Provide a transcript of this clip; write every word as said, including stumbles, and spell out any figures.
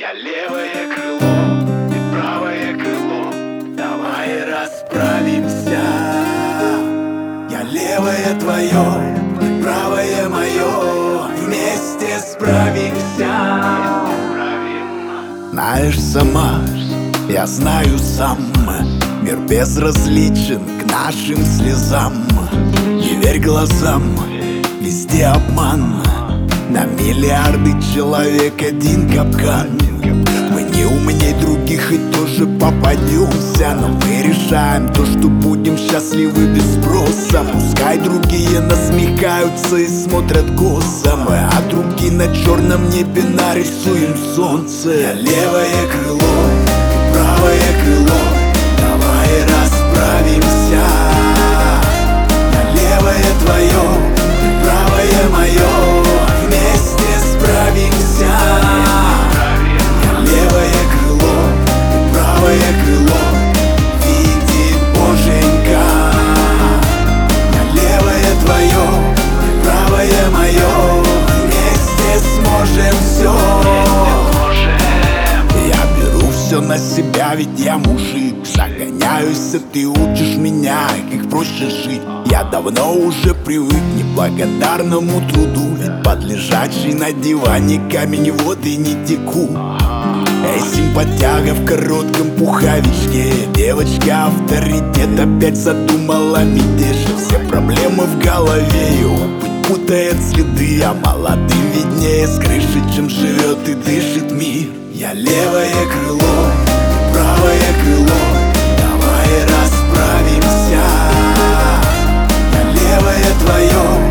Я левое крыло, ты правое крыло, давай расправимся. Я левое твое, ты правое мое, вместе справимся. Знаешь сама, я знаю сам, мир безразличен к нашим слезам. Не верь глазам, везде обман. На миллиарды человек один капкан. Мы не умней других и тоже попадемся, но мы решаем то, что будем счастливы без спроса. Пускай другие насмехаются и смотрят косо, мы от руки на черном небе нарисуем солнце. Я левое крыло, ты правое крыло, давай расправимся. Я левое твое, ты правое мое, вместе справимся. Я левое крыло, ты правое крыло, видит Боженька. Я левое твое, ты правое мое, вместе сможем все. Я беру все на себя, ведь я мужик. Загоняюсь, а ты учишь меня, как проще жить. Я давно уже привык к неблагодарному труду, ведь под лежачий на диване камень вот и не теку. Эй, симпатяга в коротком пуховичке, девочка авторитет опять задумала мятеж. Все проблемы в голове, и опыт путает следы, а молодым виднее с крыши, чем живет и дышит мир. Я левое крыло, ты правое крыло, давай расправимся. Я левое твое,